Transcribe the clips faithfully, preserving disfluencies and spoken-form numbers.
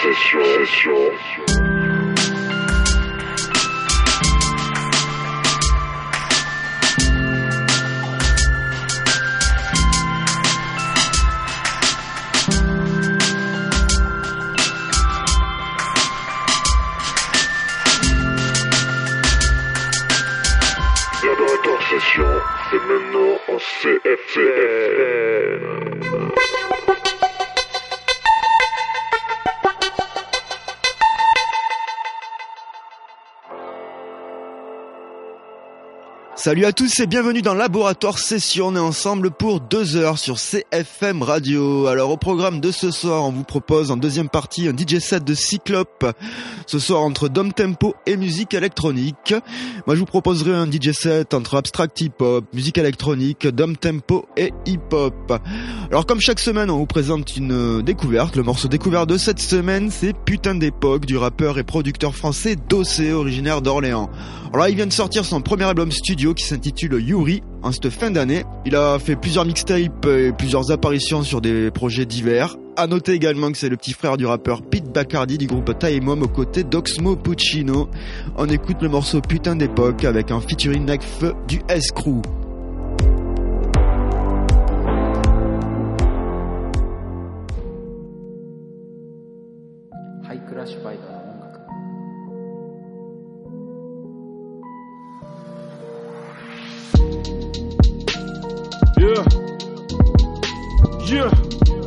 Session, Session. Laboratoire Session, c'est maintenant en C F M. Salut à tous et bienvenue dans Laboratoire Session, on est ensemble pour deux heures sur C F M Radio. Alors au programme de ce soir, on vous propose en deuxième partie un D J set de Cyclope, ce soir entre Dom Tempo et musique électronique. Moi je vous proposerai un D J set entre abstract hip-hop, musique électronique, Dom Tempo et hip-hop. Alors comme chaque semaine on vous présente une découverte, le morceau découvert de cette semaine c'est Putain d'époque du rappeur et producteur français Dossé, originaire d'Orléans. Alors là il vient de sortir son premier album studio qui s'intitule Yuri en cette fin d'année. Il a fait plusieurs mixtapes et plusieurs apparitions sur des projets divers. À noter également que c'est le petit frère du rappeur Pete Bacardi du groupe Taemom aux côtés d'Oxmo Puccino. On écoute le morceau Putain d'époque avec un featuring Nekfeu du S-Crew. Yeah. Yeah.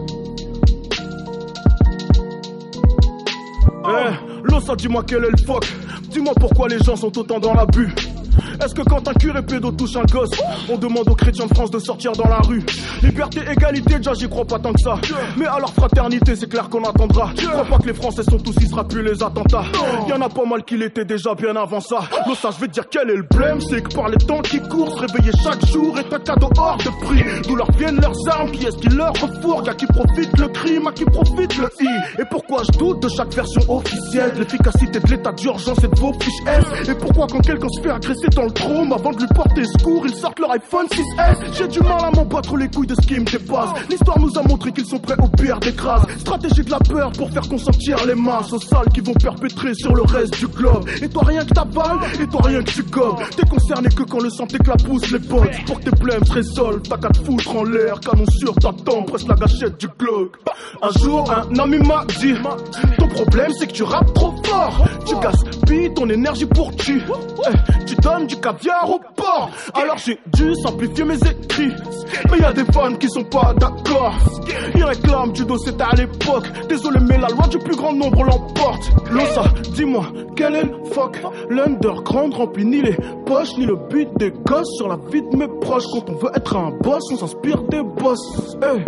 Eh, Losa, dis-moi quel est le fuck. Dis-moi pourquoi les gens sont autant dans l'abus. Est-ce que quand un curé pédo touche un gosse, on demande aux chrétiens de France de sortir dans la rue? Liberté, égalité, déjà j'y crois pas tant que ça. Mais alors fraternité, c'est clair qu'on attendra. Je crois pas que les Français sont tous, il sera plus les attentats. Y'en a pas mal qui l'étaient déjà bien avant ça. Non, ça je vais te dire quel est le blême, c'est que par les temps qui courent, se réveiller chaque jour est un cadeau hors de prix. D'où leur viennent leurs armes, qui est-ce qui leur refourgue? À qui profite le crime, à qui profite le i? Et pourquoi je doute de chaque version officielle? L'efficacité de l'état d'urgence et de vos fiches S. Et pourquoi quand quelqu'un se fait agresser dans le trône, avant de lui porter secours, ils sortent leur iPhone six S. J'ai du mal à m'en battre les couilles de ce qui me dépasse. L'histoire nous a montré qu'ils sont prêts au pire des crasses. Stratégie de la peur pour faire consentir les masses aux sales qui vont perpétrer sur le reste du globe. Et toi rien que t'avales, et toi rien que tu gobes. T'es concerné que quand le sang t'éclabousse les potes. Pour que tes blèmes se résolvent, t'as qu'à te foutre en l'air. Canon sur ta tempe, presse la gâchette du Glock. Un jour un ami m'a dit, ton problème c'est que tu rappes trop fort. Tu gaspilles ton énergie pour tu eh, Tu donnes du caviar au port. Alors j'ai dû simplifier mes écrits. Mais y'a des fans qui sont pas d'accord. Ils réclament du dos, c'était à l'époque. Désolé mais la loi du plus grand nombre l'emporte. Losa, dis-moi, quel est le fuck? L'underground remplit ni les poches ni le but des gosses sur la vie de mes proches. Quand on veut être un boss, on s'inspire des boss. Hey.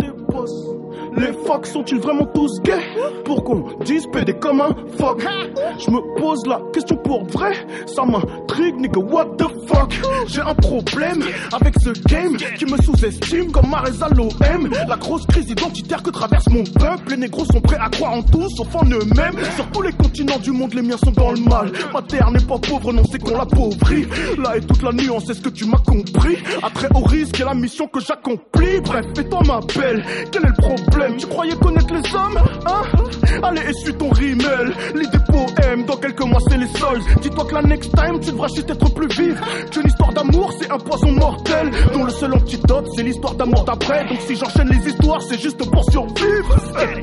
Les fucks sont-ils vraiment tous gays? Pour qu'on dise pédé comme un fuck. Je me pose la question pour vrai. Ça m'intrigue, nigga, what the fuck? J'ai un problème avec ce game qui me sous-estime comme Mareza l'O M. La grosse crise identitaire que traverse mon peuple. Les négros sont prêts à croire en tout sauf en eux-mêmes. Sur tous les continents du monde, les miens sont dans le mal. Ma terre n'est pas pauvre, non, c'est qu'on l'appauvrit. Là est toute la nuance, est-ce que tu m'as compris? À très haut risque et la mission que j'accomplis. Bref, fais-toi ma belle, quel est le problème? Tu croyais connaître les hommes, hein? Allez, essuie ton rimel. Lis des poèmes, dans quelques mois c'est les sols. Dis-toi que la next time tu devras juste être plus vive. Qu'une histoire d'amour c'est un poison mortel, dont le seul antidote c'est l'histoire d'amour d'après. Donc si j'enchaîne les histoires c'est juste pour survivre. Hey.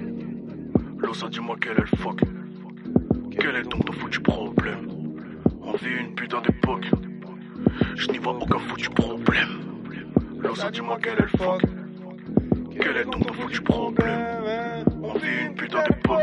Losa, dis-moi quel est le fuck? Quel est donc ton foutu problème? On vit une putain d'époque, je n'y vois aucun foutu problème. Losa, dis-moi quel est le fuck? Quel est donc ton foutu problème? On vit une putain d'époque.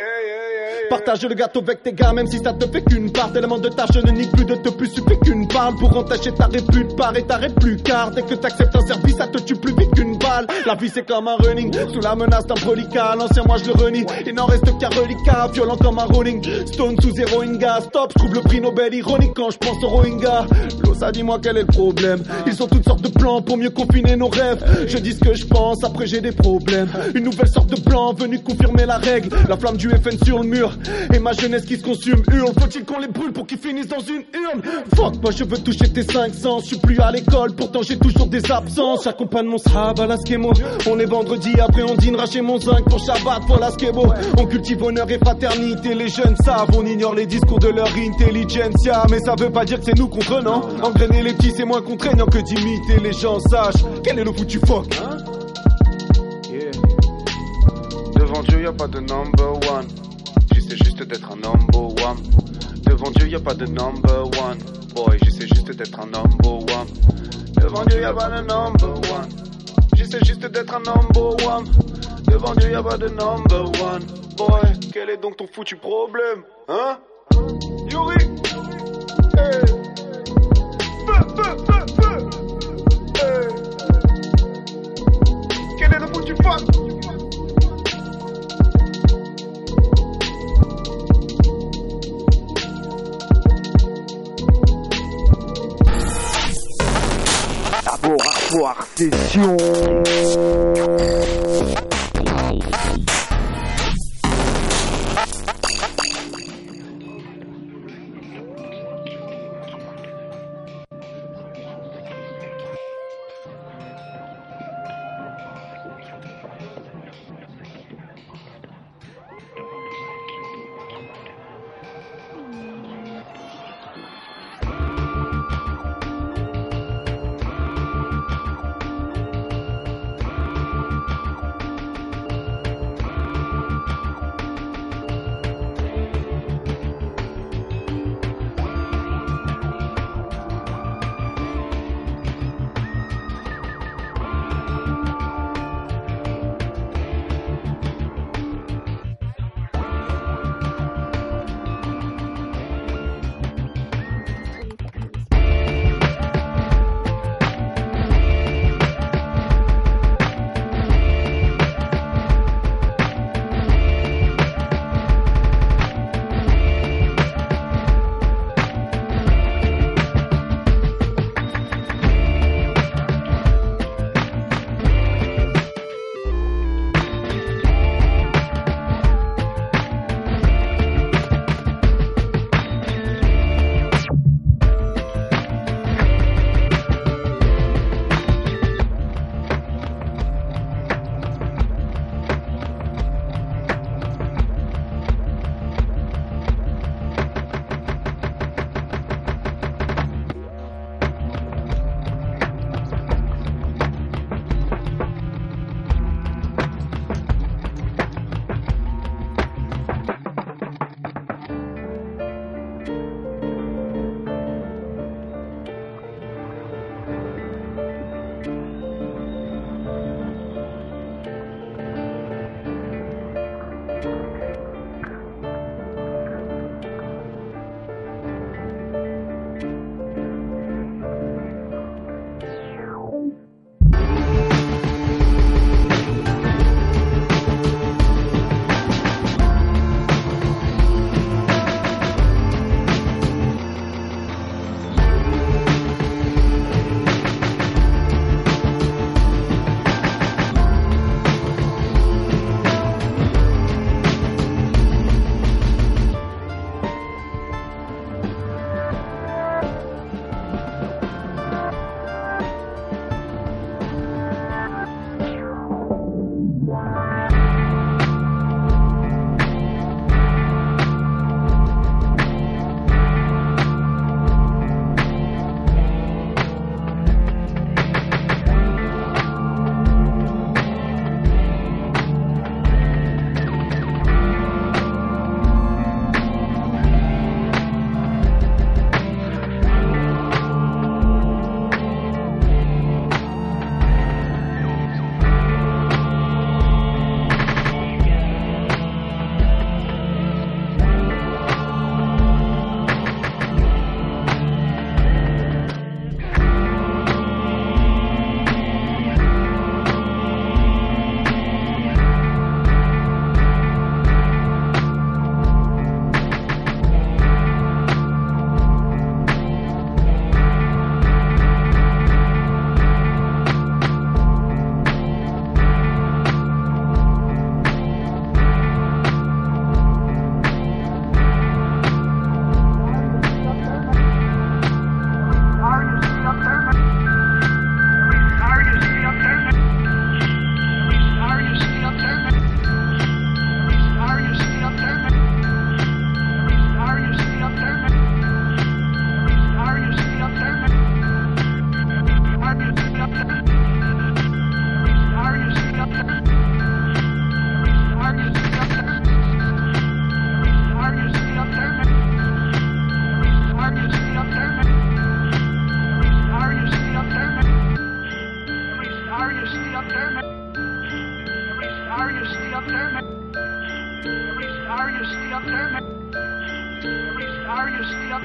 Partage le gâteau avec tes gars, même si ça te fait qu'une part. Tellement de tâches, je ne nie plus de te plus, suffit qu'une balle pour entacher ta répute, part et t'arrêtes plus. Car dès que t'acceptes un service, ça te tue plus vite qu'une balle. La vie c'est comme un running, sous la menace d'un reliquat. L'ancien moi je le renie, il n'en reste qu'un reliquat. Violent comme un rolling, stone sous zéro inga. Stop, je trouve le prix Nobel ironique quand je pense au Rohingya. Losa, dis-moi quel est le problème? Ils ont toutes sortes de plans pour mieux confiner nos rêves. Je dis ce que je pense, après j'ai des problèmes. Une nouvelle sorte de plan venu confirmer la règle. La flamme du F N sur le mur, Et ma jeunesse qui se consume hurle. Faut-il qu'on les brûle pour qu'ils finissent dans une urne? Fuck, moi je veux toucher tes cinq cents. Je suis plus à l'école, pourtant j'ai toujours des absences. J'accompagne mon sahab à la skemo. On est vendredi, après on dînera chez mon zinc. Pour Shabbat, pour la skebo. On cultive honneur et fraternité. Les jeunes savent, on ignore les discours de leur intelligentsia. Mais ça veut pas dire que c'est nous contre, non. Engrainer les petits c'est moins contraignant que d'imiter les gens. Sache, quel est le foutu fuck, hein? Yeah. Devant Dieu y a pas de number one. J'essaie juste d'être un number one. Devant Dieu y a pas de number one. Boy, j'essaie juste d'être un number one. Devant Dieu y a pas de number one. J'essaie juste d'être un number one. Devant Dieu y a pas de number one. Boy, quel est donc ton foutu problème, hein? Yuri, hey. Feu, feu, feu, feu. Hey. Quel est le foutu fuck? Laboratoire Session.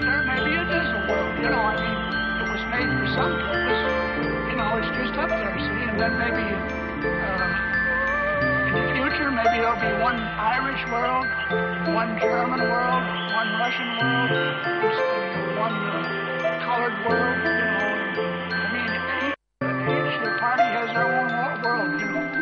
there, maybe it is a world. You know, I mean, it was made for some purpose. You know, it's just up there, see, and then maybe uh, in the future, maybe there'll be one Irish world, one German world, one Russian world, one uh, colored world, you know. I mean, each, each party has their own world, you know.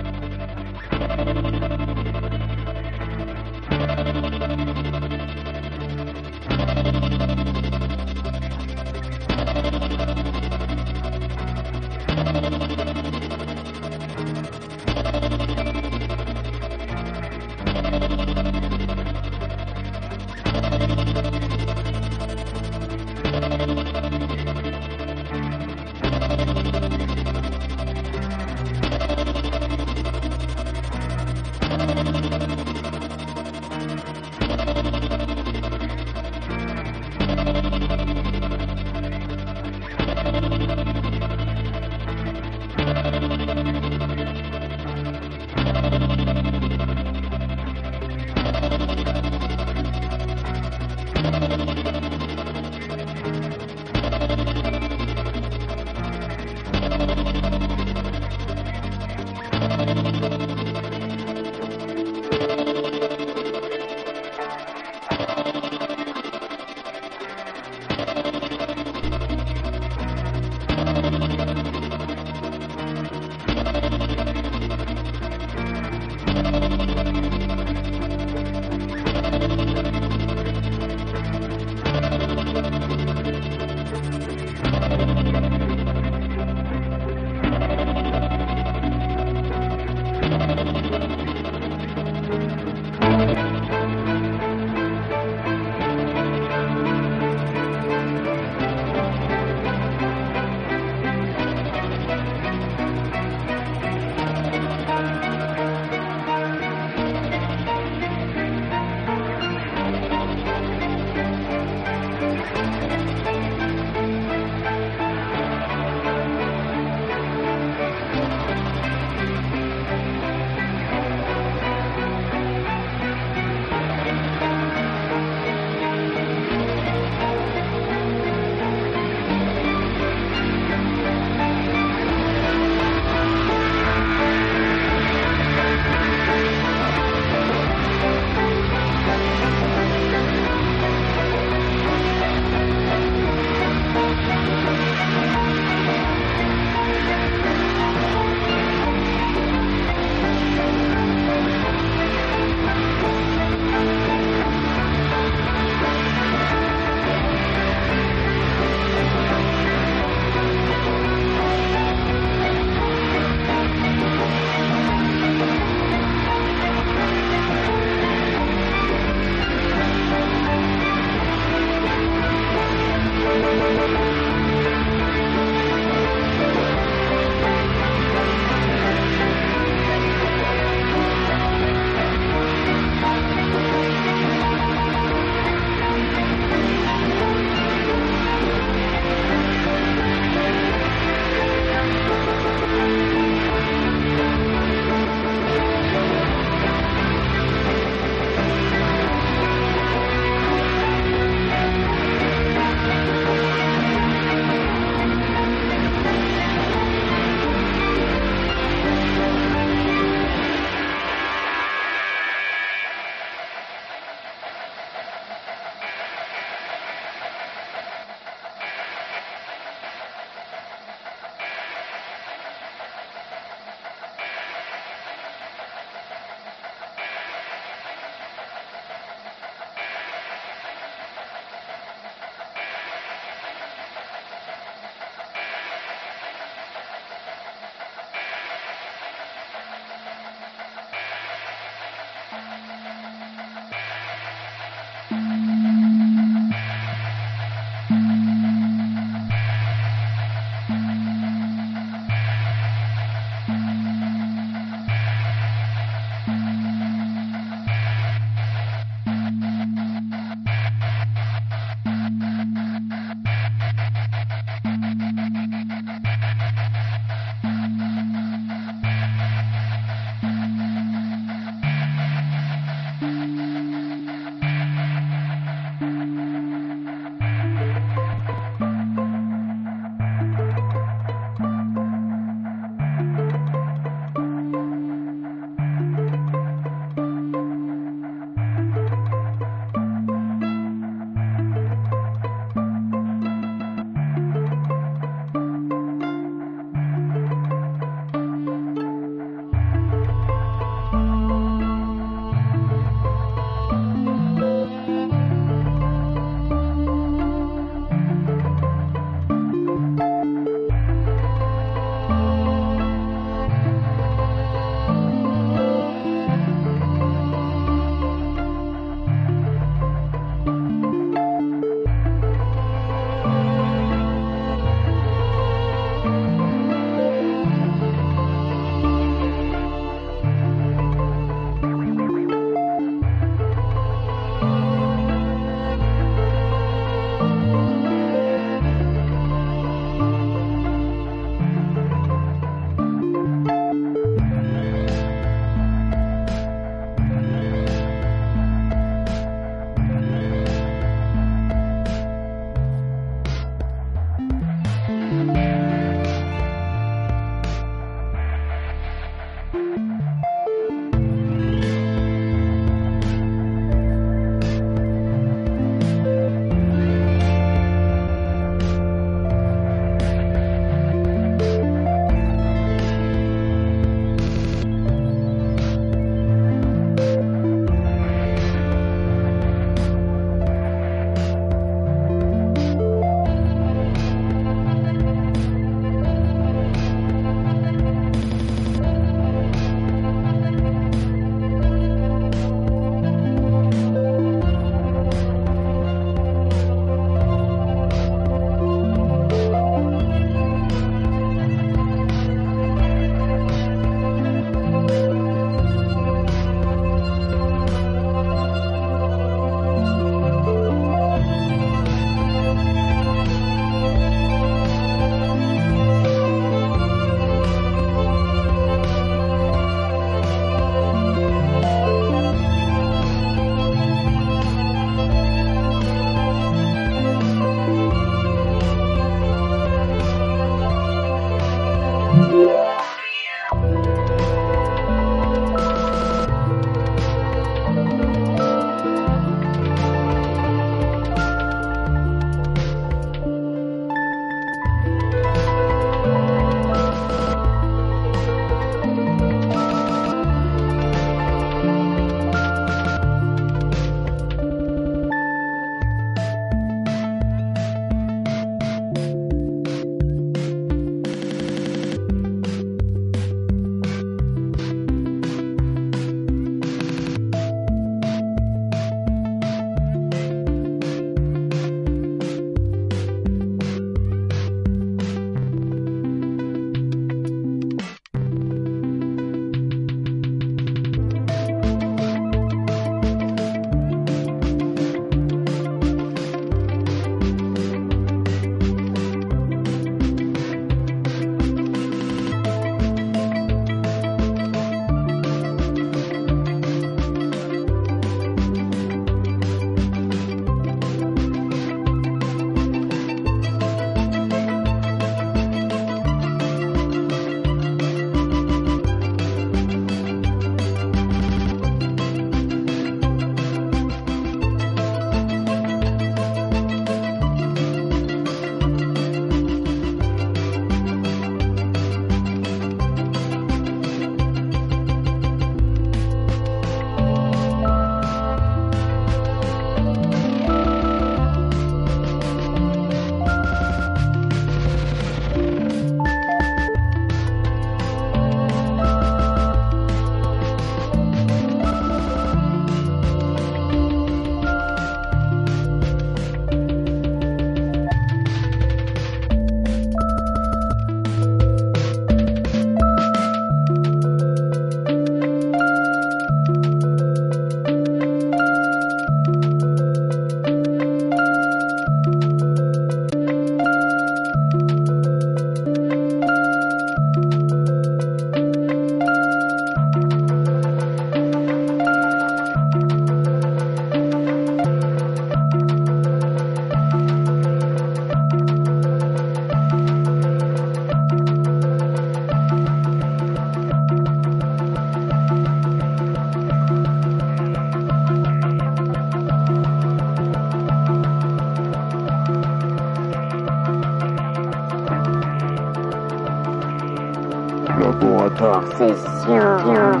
laboratoire session.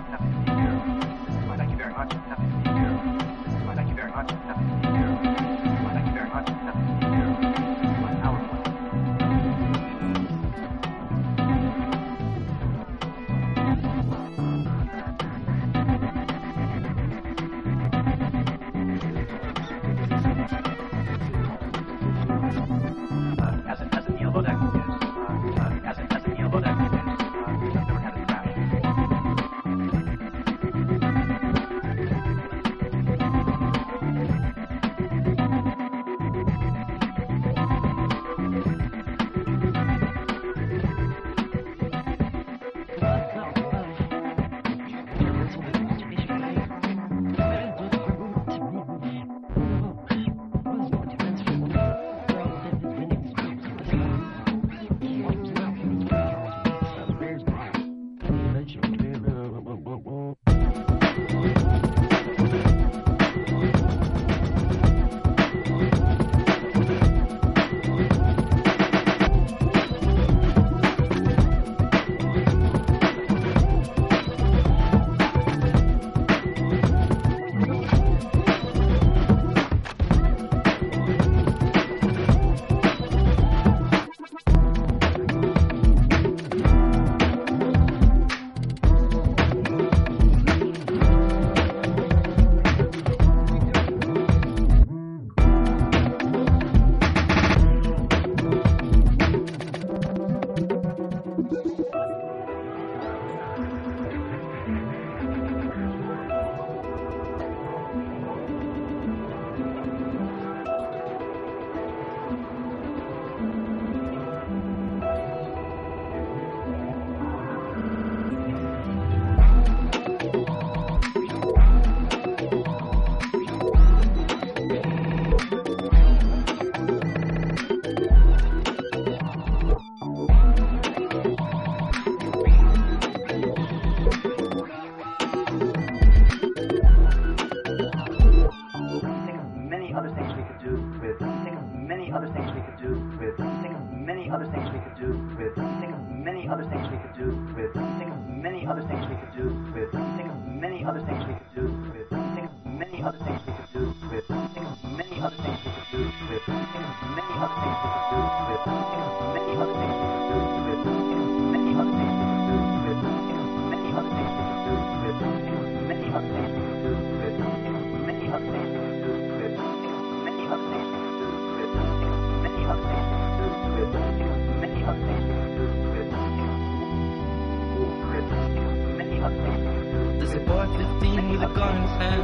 There's a boy fifteen with a gun in his hand,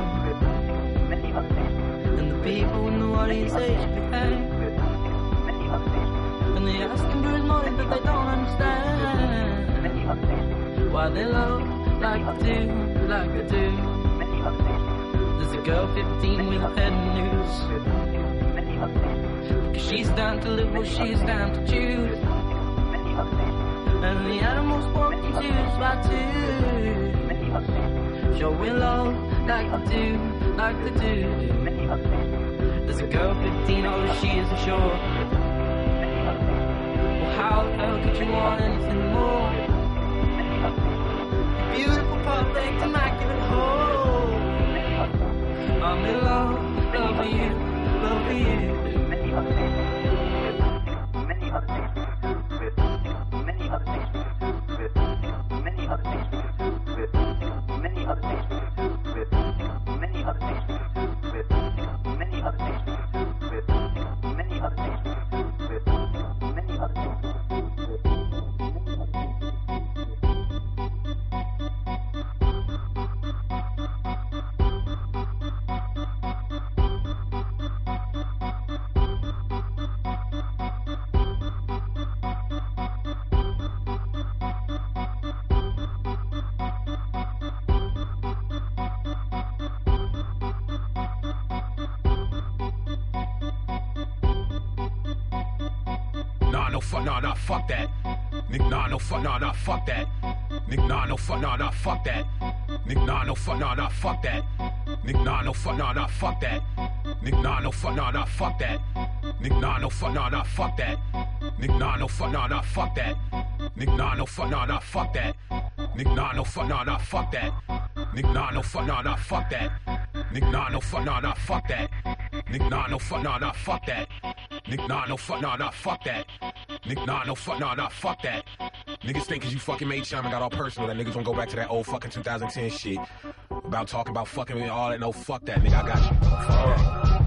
and the people in the audience they should be hanged. And they ask him for his money, but they don't understand why they love like they do, like they do. There's a girl fifteen with a head in news, because she's down to live, well she's down to choose. And the animals want to choose by two, showing love like they do, like they do. There's a girl fifteen, although she isn't sure. Well, how the hell could you want anything more? Beautiful, perfect, immaculate whole. I'm in love, love for you, love for you. Many other things we could do with, many other things we could do with, many other things we could do with, many other things we could do with, many other things we could do with, many other things we could do with, many other things we could do with, many other things we could do with, many other things we could do with, many other things we could do with. Nah, no fuck, nah, nah, fuck that. Nick, nah, no fuck, nah, nah, fuck that. Nick, nah, no fuck, nah, nah, fuck that. Nick, nah, no fuck, nah, nah, fuck that. Nick, nah, no fuck, nah, nah, fuck that. Nick, nah, no fuck, nah, nah, fuck that. Nick, nah, no fuck, nah, nah, fuck that. Nick, nah, no fuck, nah, nah, fuck that. Nick, nah, no fuck, nah, nah, fuck that. Nigga, nah, no fuck, nah, nah, fuck that. Nigga, nah, no fuck, nah, nah, fuck that. Nigga, nah, no fuck, nah, nah, fuck that. Nigga, nah, no fuck, nah, nah, fuck that. Nigga, nah, no fuck, nah, nah, fuck that. Nigga, nah, no fuck, nah, nah, fuck that. Niggas think cause you fucking made Chime and got all personal that niggas wanna go back to that old fucking two thousand ten shit. About talking about fucking and all that. No, fuck that, nigga, I got you. Fuck that.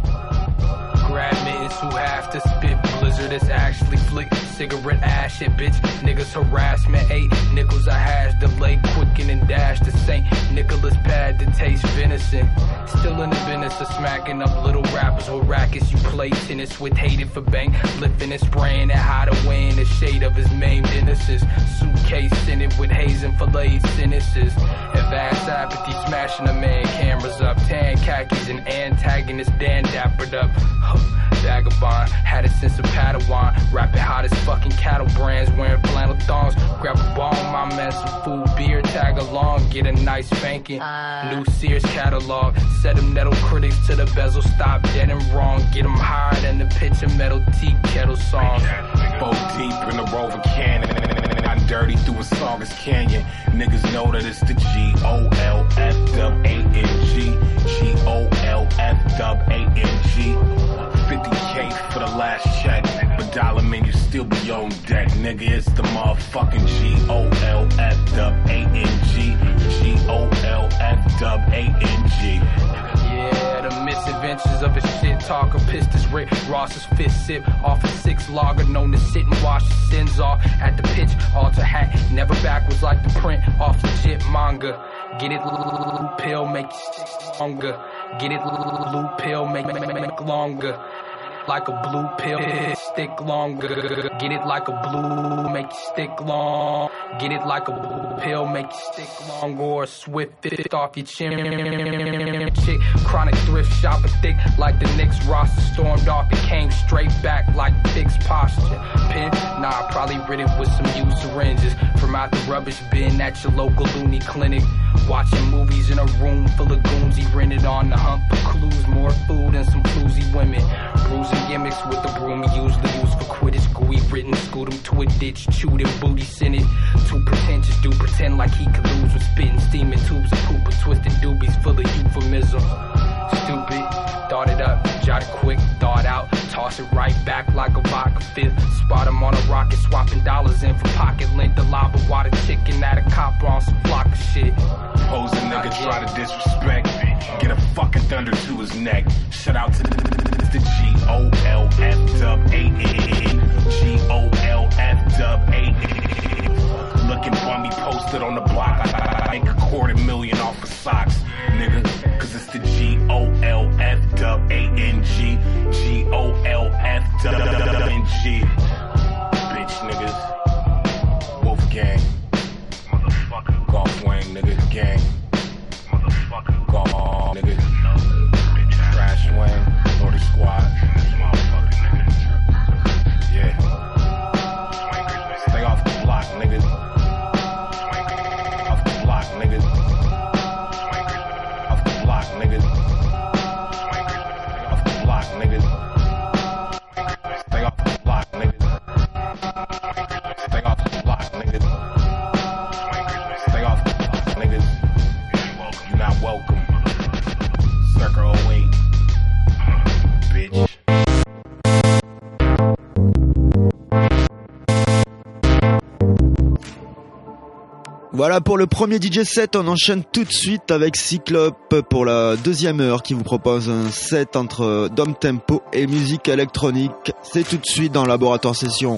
Grab mittens who have to spit blizzard. It's actually flick cigarette ash shit, bitch. Niggas harassment. Eight nickels I hash delay quicken and dash the Saint Nicholas pad to taste venison. Still in the business of smacking up little rappers with rackets. You play tennis with hated for bank, lifting and spraying and hideaway in the shade of his maimed innocence. Suitcase in it with haze and fillets sentences. And vast apathy smashing a man. Cameras up, tan khakis and antagonist Dan dappered up. Vagabond, had a sense of Padawan. Rapping hot as fucking cattle brands, wearing flannel thongs. Grab a bong, my man, some food, beer, tag along, get a nice spanking. Uh. New Sears catalog, set them nettle critics to the bezel, stop dead and wrong. Get them higher than the pitch of metal tea kettle songs. Bow deep in the Rover cannon, I'm dirty through a Saugus Canyon. Niggas know that it's the G O L F W A N G. G O L F W A N G. fifty K for the last check, but dollar man, you still be on deck, nigga. It's the motherfucking G O L F W A N G. G O L F W A N G. Yeah, the misadventures of a shit talker. Pistis Rick Ross's fifth sip off a six lager, known to sit and wash the sins off at the pitch. Alter hat, never backwards like the print off legit manga. Get it, blue pill, make it longer. Get it, blue pill, make it longer. Like a blue pill, stick longer. Get it like a blue, make it stick long. Get it like a blue pill, make it stick long. Or a swift fist off your chin. Chick, chronic thrift shopper thick like the Knicks roster. Stormed off and came straight back like fixed posture. Pin, nah, probably rid it with some used syringes from out the rubbish bin at your local loony clinic. Watching movies in a room full of goons. He rented on the hunt for clues, more food and some floozy women. Bruising gimmicks with the broom he usually used for Quidditch. Gooey written, scoot him to a ditch, chewed him, booty sent it. Too pretentious, do pretend like he could lose with spitting, steaming tubes of poop with twisted doobies full of euphemism. Stupid, thought it up, jot it quick, thought out, toss it right back like a vodka fifth. Spot him on a rocket, swapping dollars in for pocket length. The lava water chicken at a copper on some flock of shit. Pose a nigga try to disrespect, get a fucking thunder to his neck. Shout out to the, the G O L F W A N G O L F W A N. Looking bummy posted on the block. I, I make a quarter million off of socks, nigga. Cause it's the G O L F W A N G. G O L F W A N G. Bitch niggas. Wolf gang. Motherfucker. Golf wang nigga gang. Motherfucker. Golf nigga. Trash wang. Lordy squad. Yeah. Stay off the block, niggas. Off the block, niggas. Off the block, niggas. Off the block, niggas. Stay off the block, niggas. Stay off the block, niggas. Stay off the block, niggas. You're not welcome. Circa oh eight. Bitch. Voilà pour le premier D J set, on enchaîne tout de suite avec Cyclope pour la deuxième heure qui vous propose un set entre dom tempo et musique électronique. C'est tout de suite dans Laboratoire Session.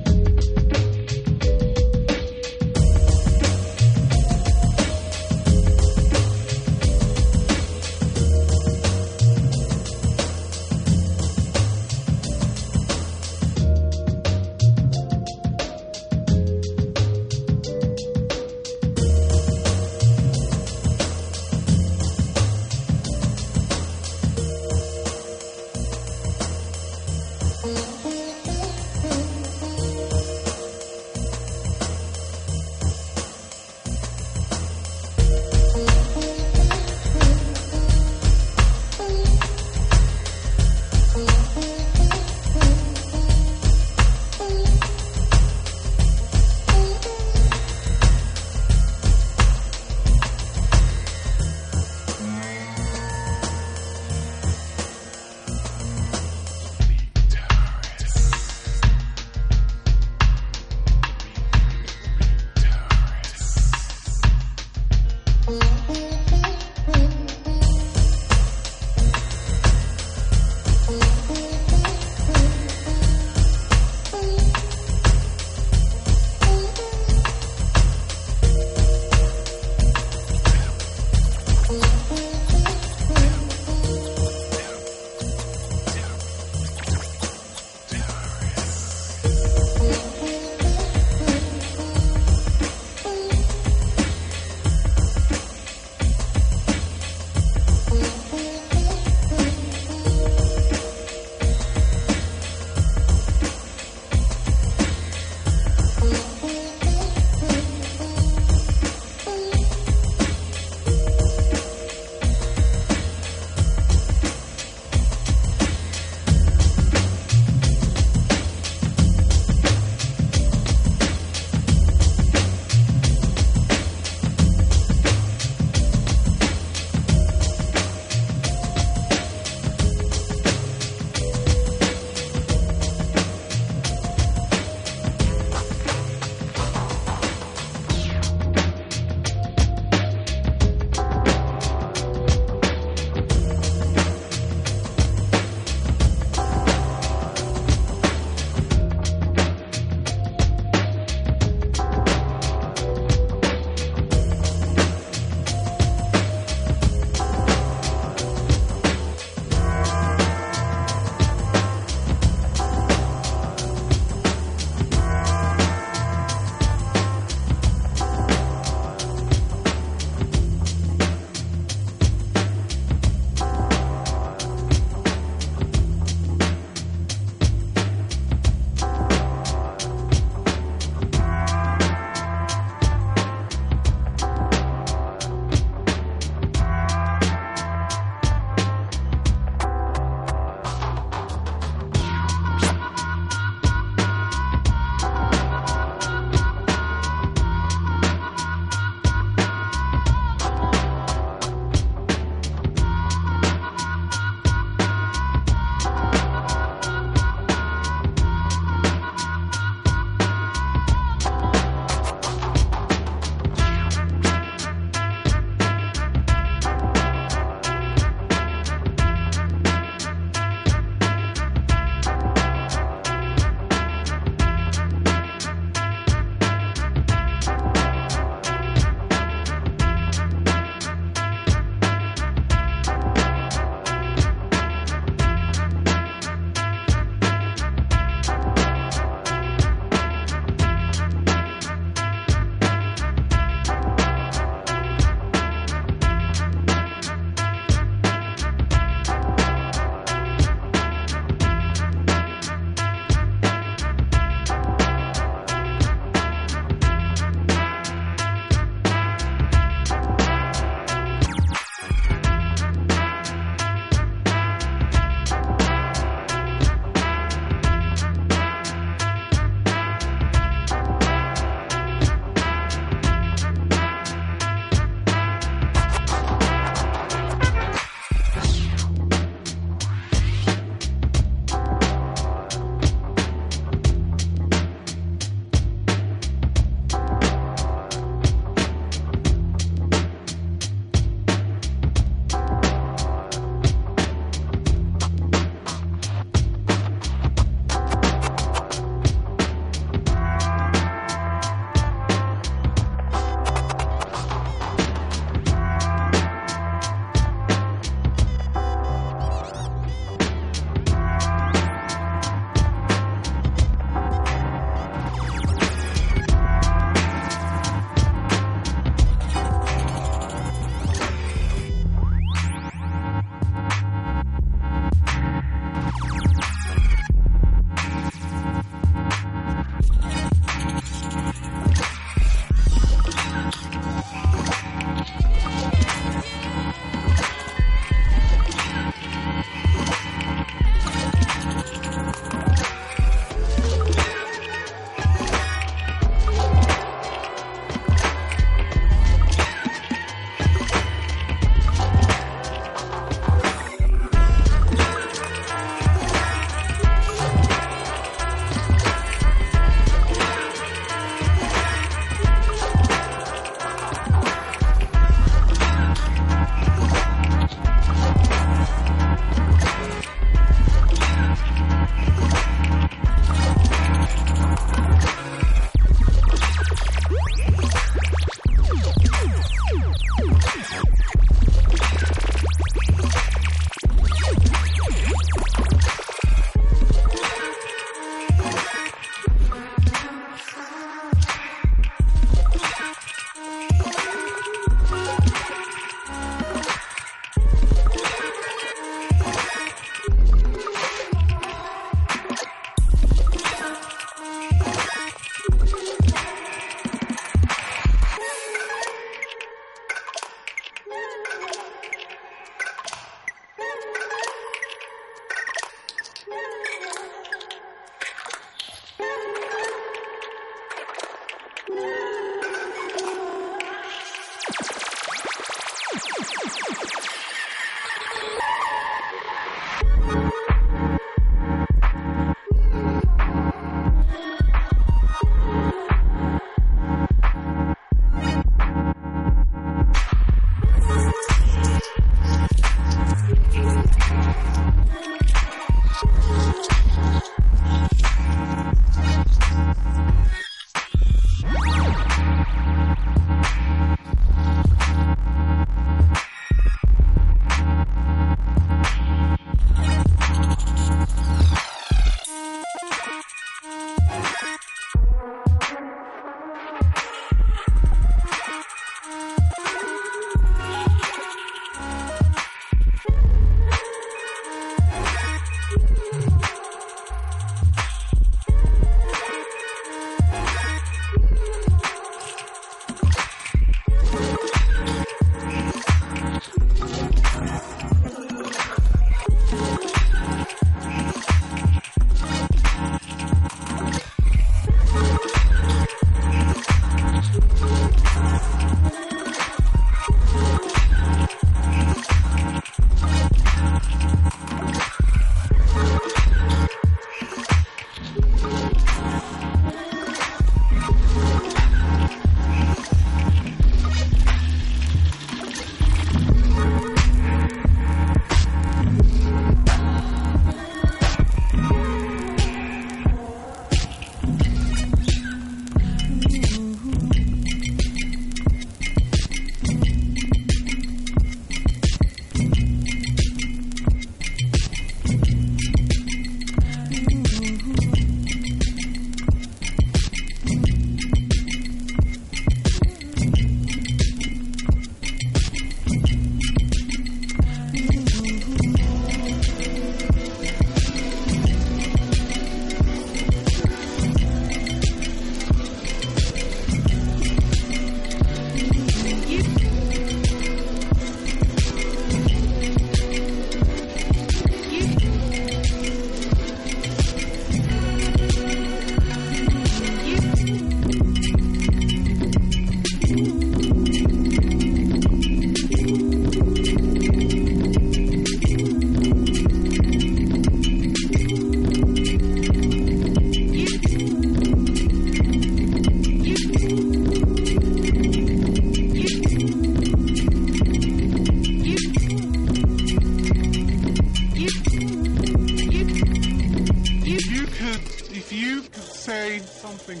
if you could say something.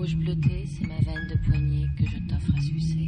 bouche bleutée, c'est ma veine de poignée que je t'offre à sucer.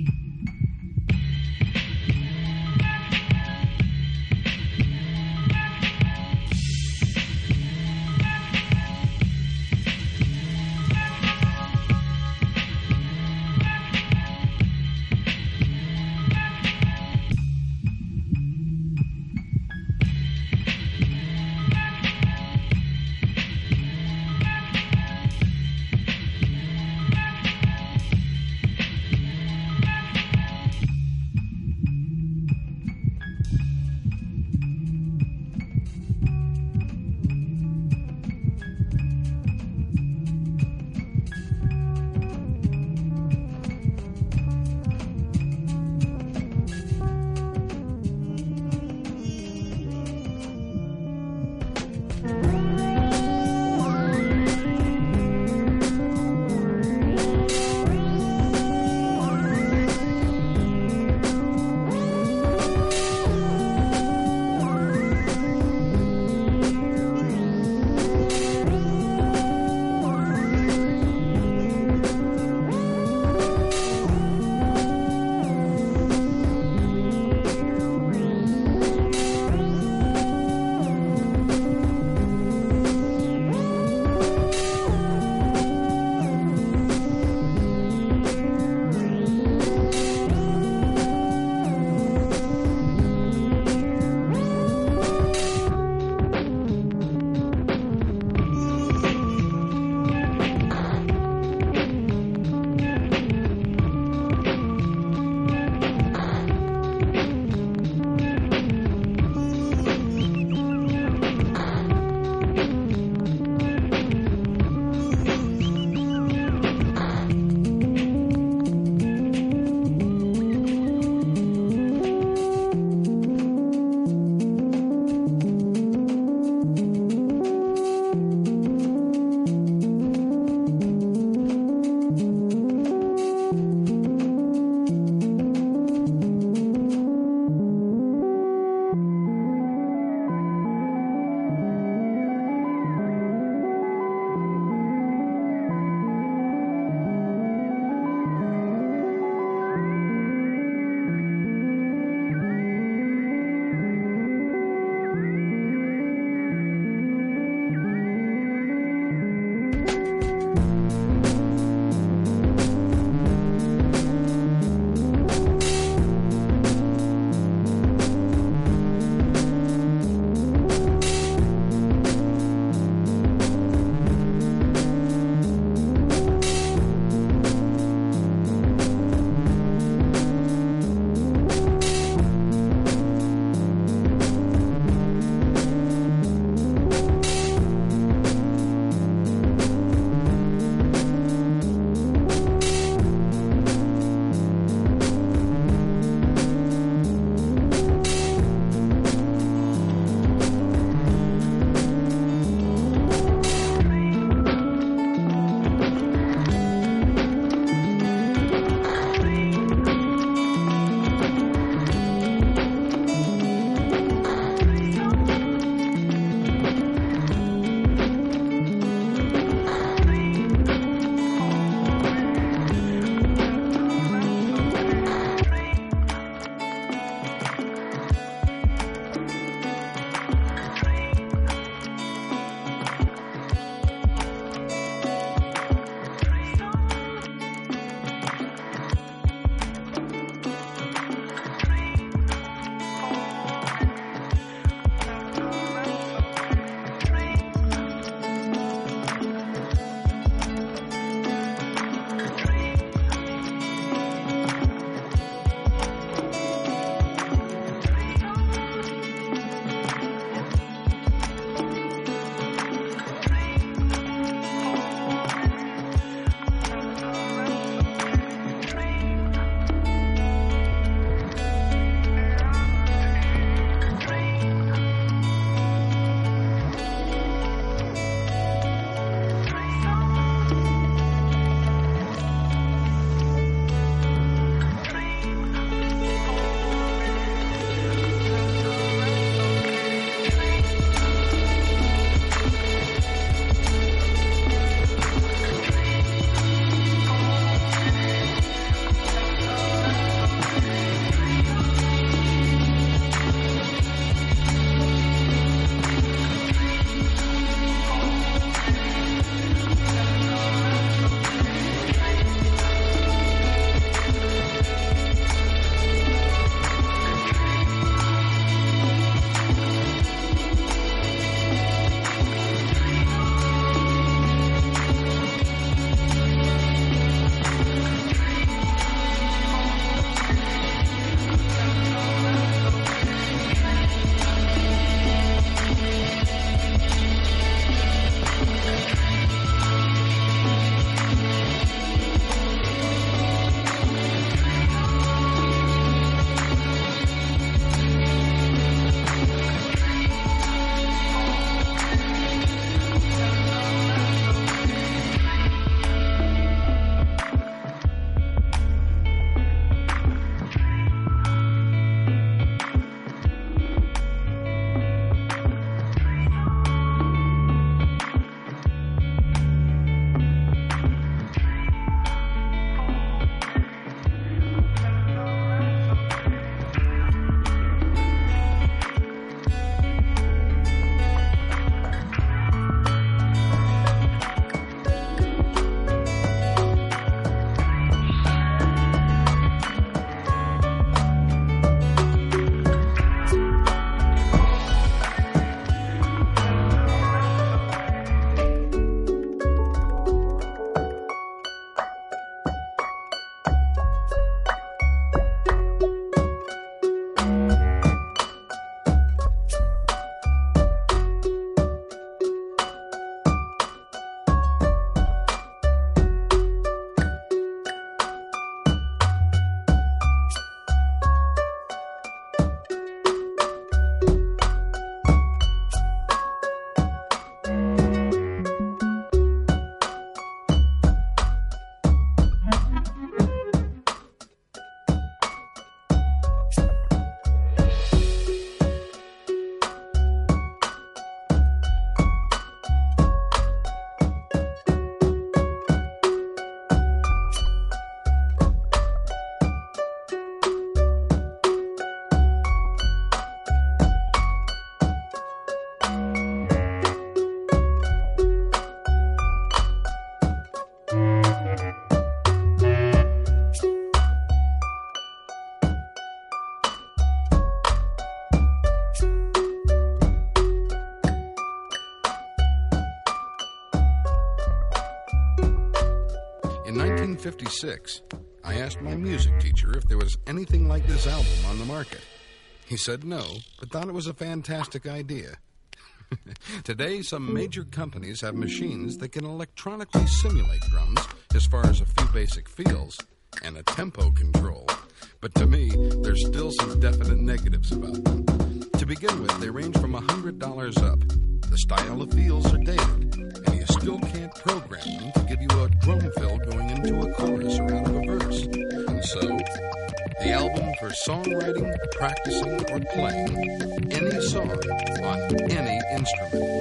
In nineteen fifty-six, I asked my music teacher if there was anything like this album on the market. He said no, but thought it was a fantastic idea. Today, some major companies have machines that can electronically simulate drums as far as a few basic feels and a tempo control. But to me, there's still some definite negatives about them. To begin with, they range from one hundred dollars up. The style of feels are dated, and you still can't program them to give you a drum fill going into a chorus or out of a verse. And so, the album for songwriting, practicing, or playing any song on any instrument.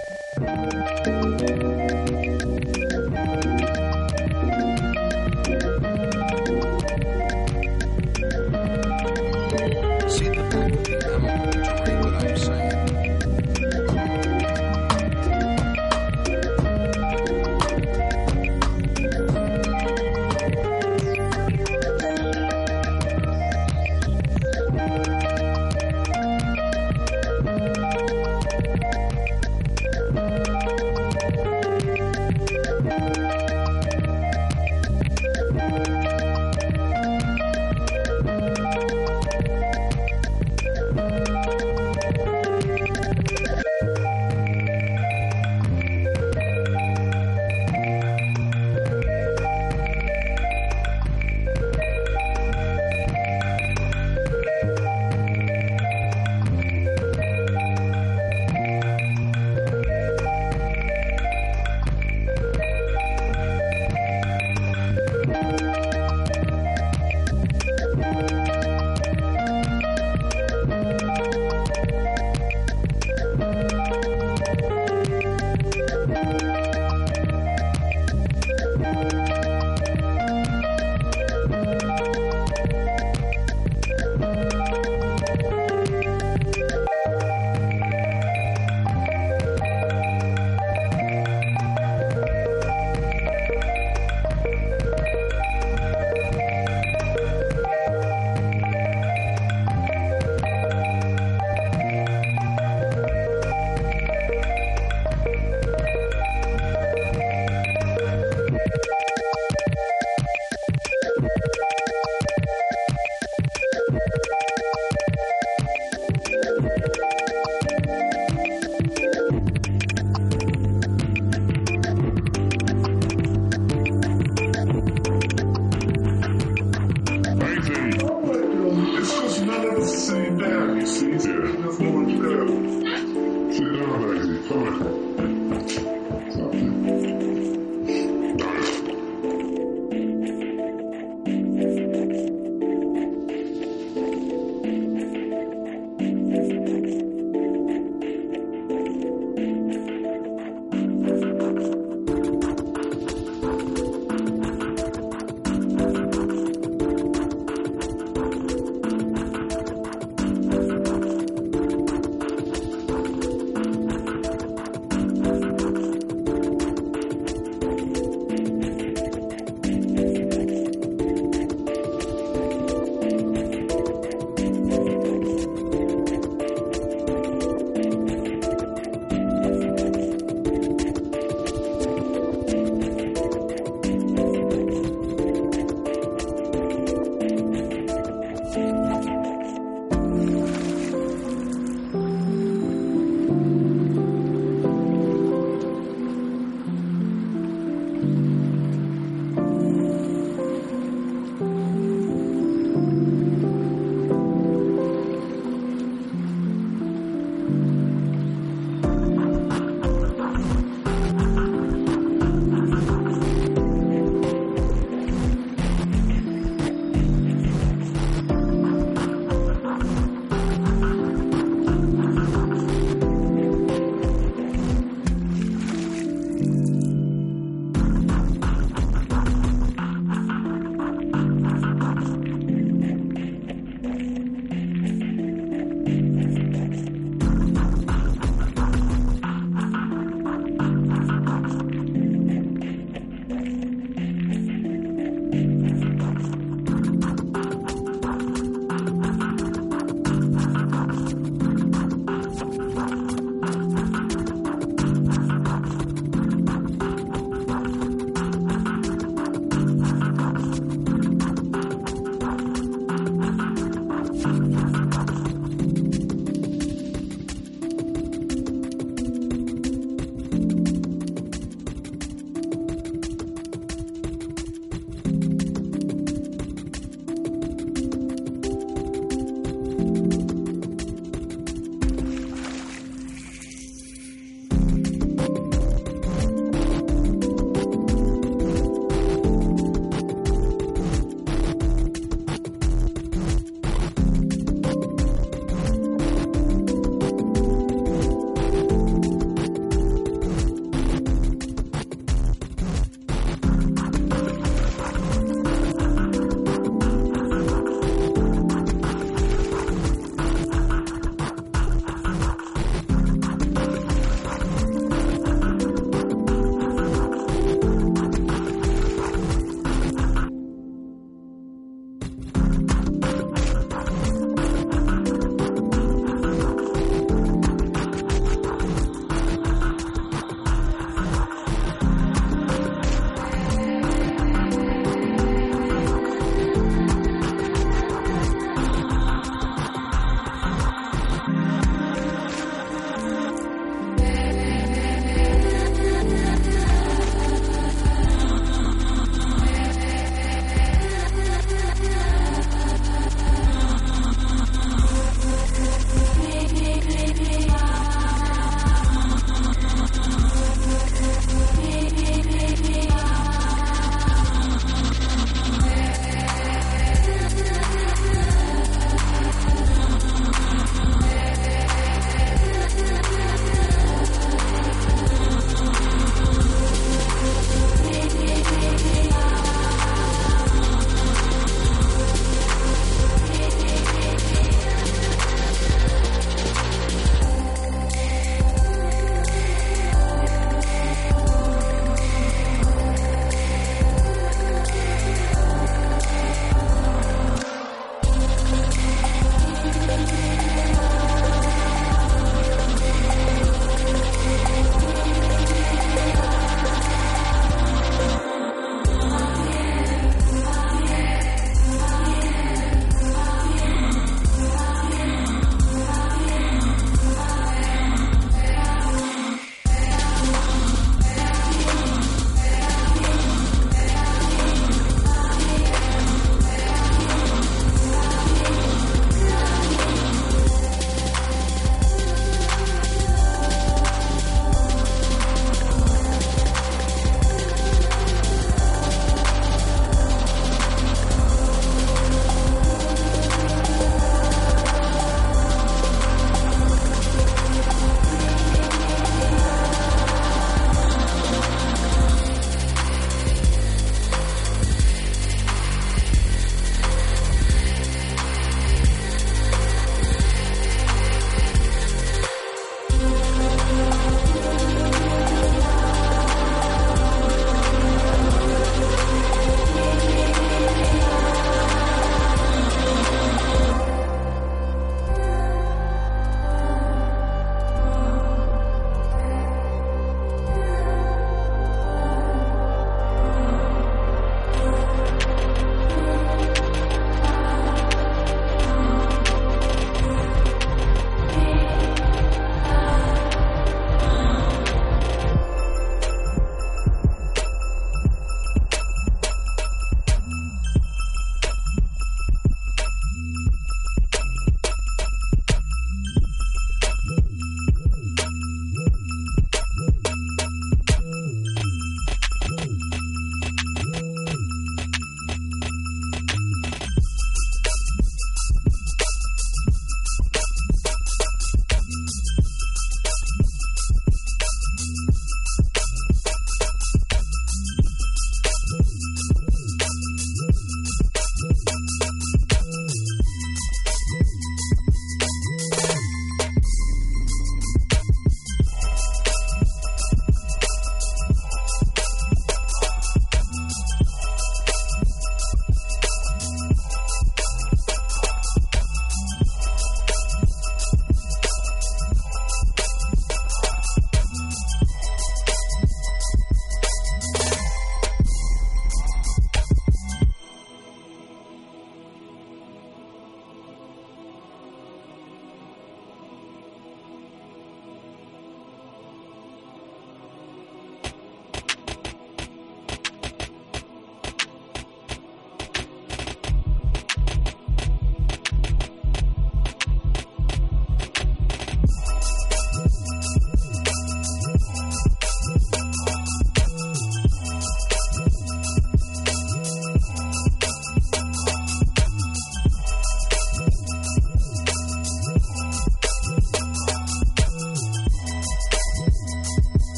See the back of the album to read what I'm saying.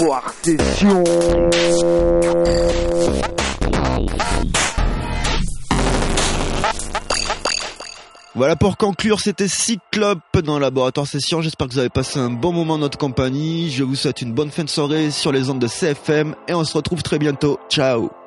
Laboratoire Session. Voilà, pour conclure, c'était Cyclope dans Laboratoire Session. J'espère que vous avez passé un bon moment en notre compagnie. Je vous souhaite une bonne fin de soirée sur les ondes de C F M et on se retrouve très bientôt. Ciao.